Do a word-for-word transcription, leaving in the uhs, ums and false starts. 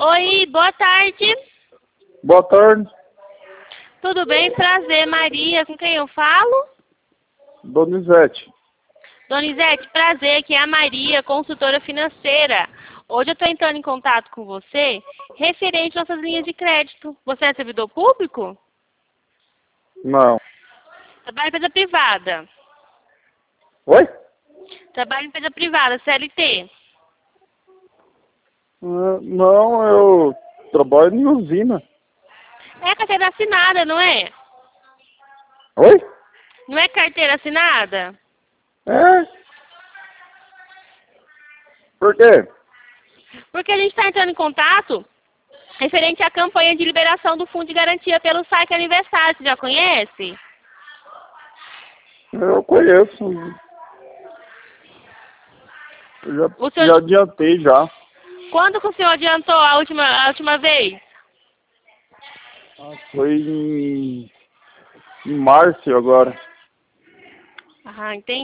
Oi, boa tarde. Boa tarde, Tudo bem? Prazer, Maria. Com quem eu falo? Donizete. Donizete, prazer. Aqui é a Maria, consultora financeira. Hoje eu estou entrando em contato com você referente às nossas linhas de crédito. Você é servidor público? Não. Trabalha em empresa privada. Oi? Trabalha em empresa privada, C L T. Ah, não, eu trabalho em usina. É carteira assinada, não é? Oi? Não é carteira assinada? É? Por quê? Porque a gente está entrando em contato referente à campanha de liberação do Fundo de Garantia pelo site Aniversário. Você já conhece? Eu conheço. Eu já, O já senhor... adiantei já. Quando que o senhor adiantou a última, a última vez? Ah, foi em, em março agora. Ah, entendi.